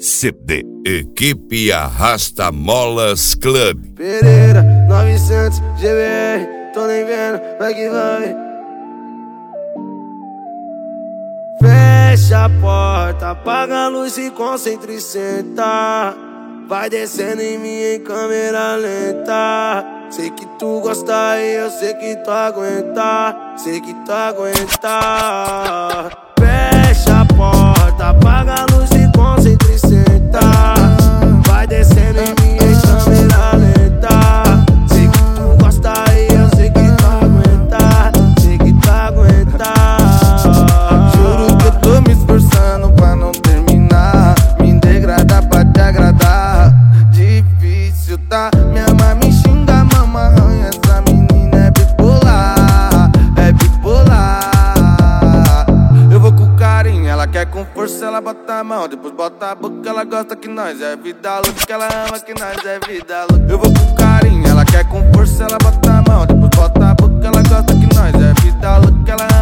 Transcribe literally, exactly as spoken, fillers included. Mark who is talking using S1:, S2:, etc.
S1: C D Equipe Arrasta Molas Club.
S2: Pereira, novecentos G B R, tô nem vendo, vai que vai. Fecha a porta, apaga a luz e concentra e senta. Vai descendo em mim em câmera lenta. Sei que tu gosta e eu sei que tu aguenta. Sei que tu aguenta. Fecha a porta, apaga a luz e concentra e senta. Vai descendo em mim em câmera lenta. Sei que tu gosta e eu sei que tu aguenta. Sei que tu aguenta.
S3: Juro que eu tô me esforçando pra não terminar. Me degradar pra te agradar. Difícil, tá? Minha mãe me xinga, mama arranha. Essa menina é bipolar, é bipolar. Eu vou com carinho, ela quer com força, ela bota a mão, depois bota a boca. Ela gosta que nós é vida louca, que ela ama que nós é vida louca. Eu vou com carinho, ela quer com força, ela bota a mão, depois bota a boca. Ela gosta que nós é vida louca, que ela ama